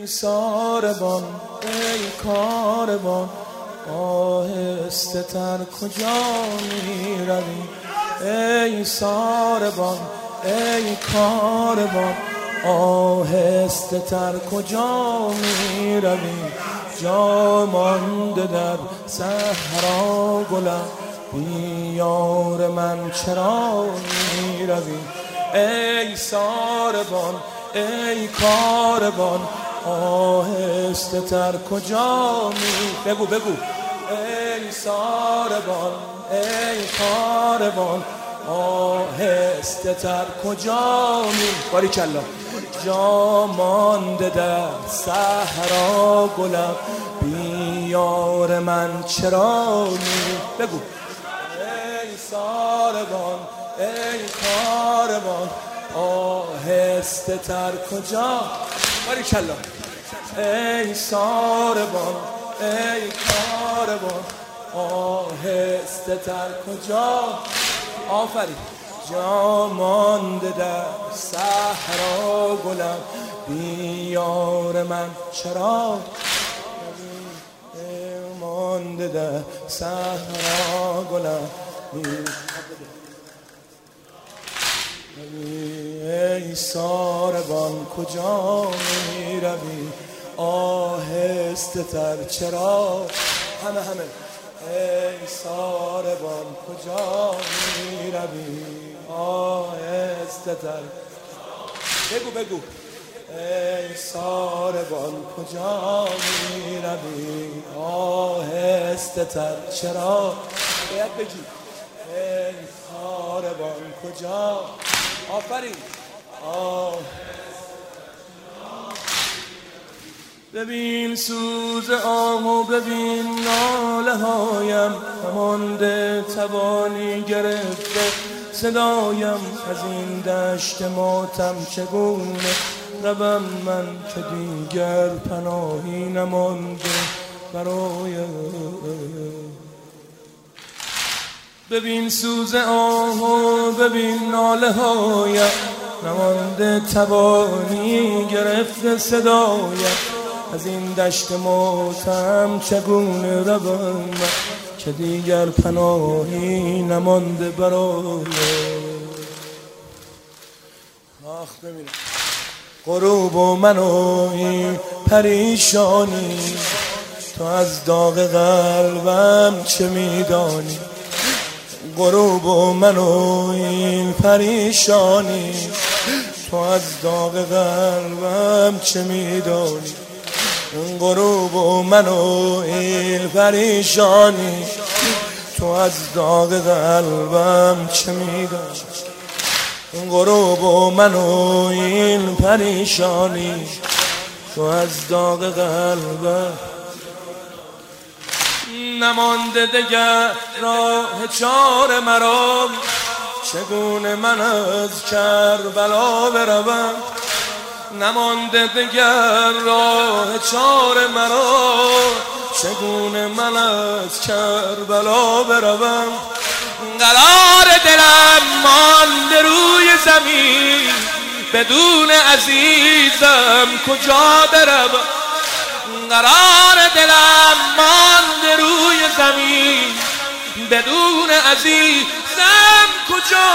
ای ساربان ای کاروان آهسته تر کجا می روی ای ساربان ای کاروان آهسته تر کجا می روی جا مانده در صحرا گلم بی یار من چرا می روی ای ساربان ای کاروان آهسته تر کجا می بگو ای ساربان ای کاروان آهسته تر کجا می باریکلا جا مانده در صحرا گلم بی یار من چرا می بگو ای ساربان ای کاروان آهسته تر کجا باریکلا ای ساربان ای کاروان آهسته تر کجا آفرین جا مانده در صحرا گلم بی یار من چرا مانده در صحرا گلم ای ساربان کجا می روی آهسته تر چرا همه ای ساربان کجا می روی آهسته تر بگو ای ساربان کجا می روی آهسته تر چرا باید بگی ای ساربان کجا آفرین ببین سوز آهو ببین ناله هایم همانده توانی گرفته صدایم از این دشت ماتم چگونه روم من که دیگر پناهی نمانده برای ببین سوز آهو ببین ناله هایم نمانده توانی گرفته صدایم از این دشت ماتم چگونه روم که دیگر پناهی نمانده برای آخ ببینم غروب و من و این پریشانی تو از داغ قلبم چه میدانی غروب و من و این پریشانی تو از داغ قلبم چه میدانی غروب و من و این پریشانی تو از داغ قلبم چه میدانی غروب و من و این پریشانی تو از داغ قلبم نمانده دگر راه چار مرا چگونه من از کربلا بروم نمانده دگر راه چار مرا چگونه من از کربلا بروم قرار دلم مانده روی زمین بدون عزیزم کجا بروم قرار دلم مانده روی زمین بدون عزیزم کجا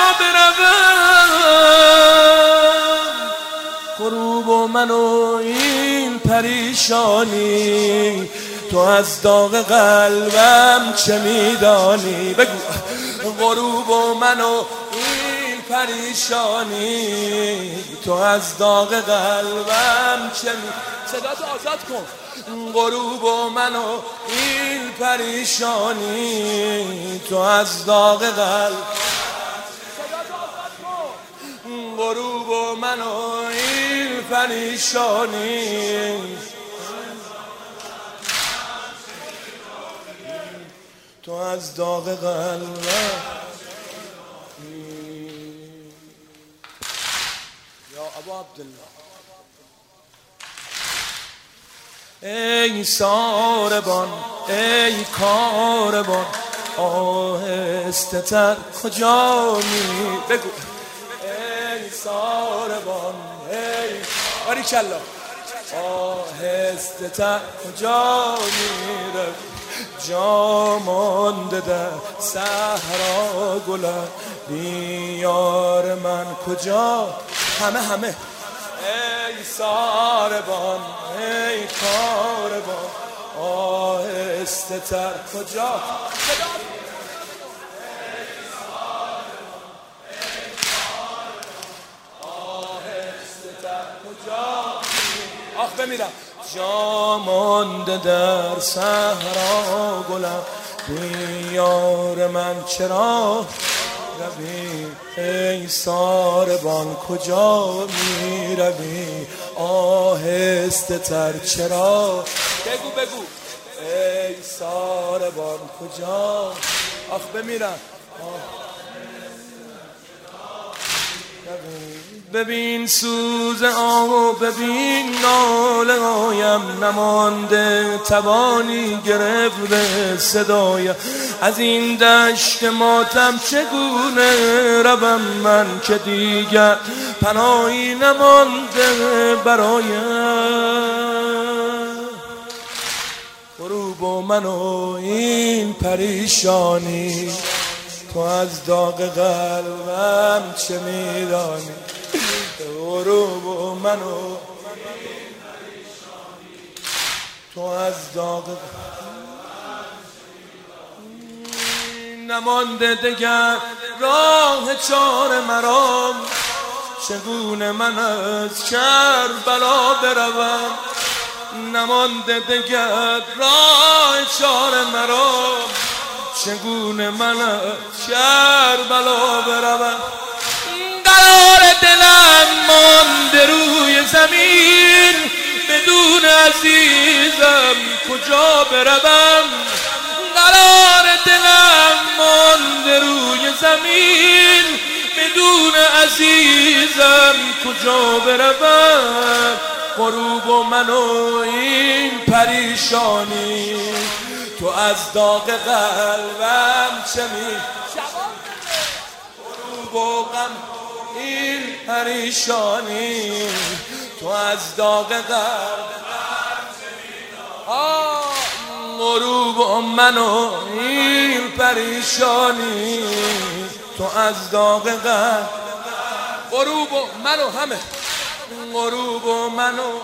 بروم غروب و من و این پریشانی تو از داغ قلبم چه میدانی بگو غروب و من و این پریشانی تو از داغ قلبم چه صداتو آزاد کن غروب و من و این پریشانی تو از داغ قلب صداتو آزاد کن غروب و من و این پریشانی تو از داغ قلبم یا ابو عبدالله ای ساربان ای کاروان آهسته تر کجا می بگو ای ساربان ای باریکلا آهسته تر کجا میروی جا مانده در صحرا گلم بیار من کجا همه ای ساربان ای کاروان آهسته تر کجا آخ بمیرم جا مانده در صحرا گلم بیار من چرا روی ای ساربان کجا می روی آهسته تر چرا بگو ای ساربان کجا آخ بمیرم ببین سوز آه ببین ناله هایم نمانده توانی گرفته صدایم از این دشت ماتم چگونه روم من که دیگر پناهی نمانده برایم غروب و من و این پریشانی تو از داغ قلبم چه میدانی غروب و من و تو از داغ نمانده دگر راه چار مرام چگونه من از کربلا بروم نمانده دگر راه چار مرام چگونه من از کربلا بروم قرار دلم مانده روی زمین بدون عزیزم کجا بروم قرار دلم مانده روی زمین بدون عزیزم کجا بروم غروب و من و این پریشانی تو از داغ قلبم چه می غروب و غم این پریشانی تو از داغ قلبم چه می غروب و من و این پریشانی تو از داغ قلبم غروب و من و همه غروب و من و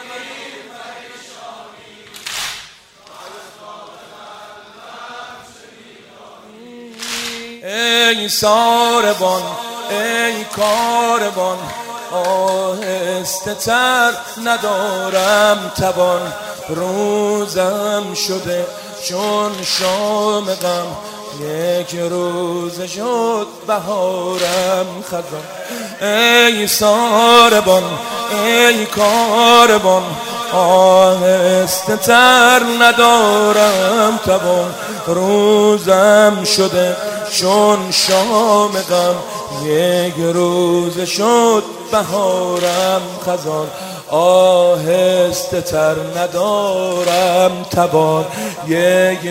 ای ساربان ای کاروان آهسته تر ندارم توان روزم شده چون شام غم یک روز شد بهارم خزان ای ساربان ای کاروان آهسته تر ندارم توان روزم شده چون شام غم یک روز شد بهارم خزان آهسته تر ندارم توان یک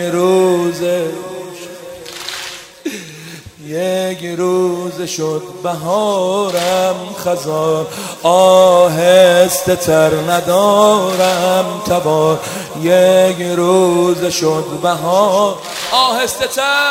روز شد بهارم خزان آهسته تر ندارم توان یک روز شد بهار آهسته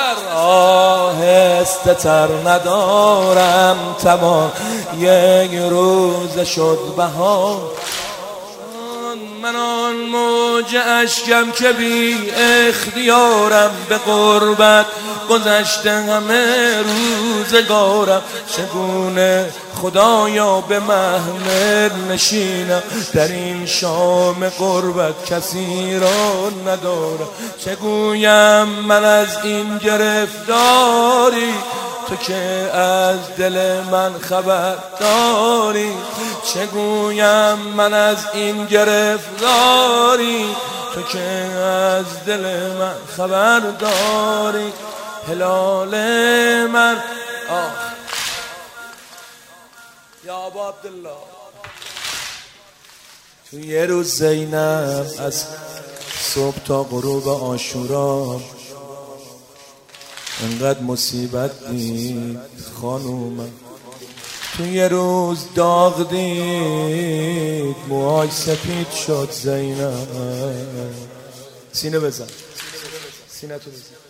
تر ندارم توان یک روز شد بهار من آن موج اشکم که بی اختیارم به غربت گذشته همه روزگارم چگونه خدایا به محمل نشینم در این شام غربت کسی را ندارم چگویم من از این گرفتاری تو که از دل من خبر داری چگویم من از این گرفتاری تو که از دل من خبر داری هلال من یا ابا عبدالله تو یه روز زینب از صبح تا غروب عاشورا انقدر مصیبت دید خانومم تو یه روز داغ دید موهای سپید شد زینب. سینه بزن، سینه تو بزن.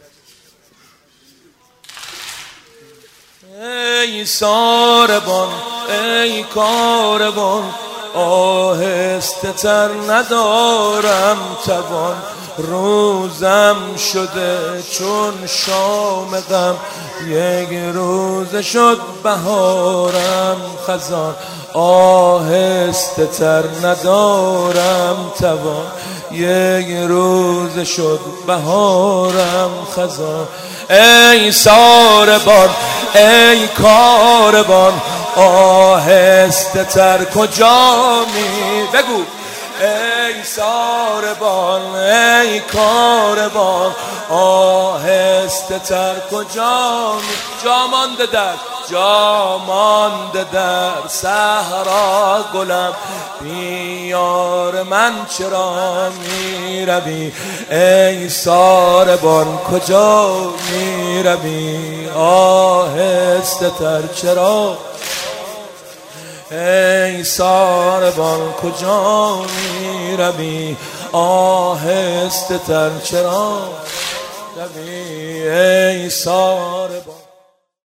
ای ساربان ای کاروان، آهسته تر ندارم توان. روزم شده چون شام غم، یک روز شد بهارم خزان. آهسته تر ندارم توان، یک روز شد بهارم خزان. ای ساربان ای کاروان، آهسته تر کجا می بگو. ای ساربان ای کاروان، آهسته تر کجا می. جا مانده در صحرا گلم، بیار من چرا می روی. ای ساربان کجا می روی، آهسته تر چرا. ای ساربان کجا می روی، آهسته تر چرا روی. ای ساربان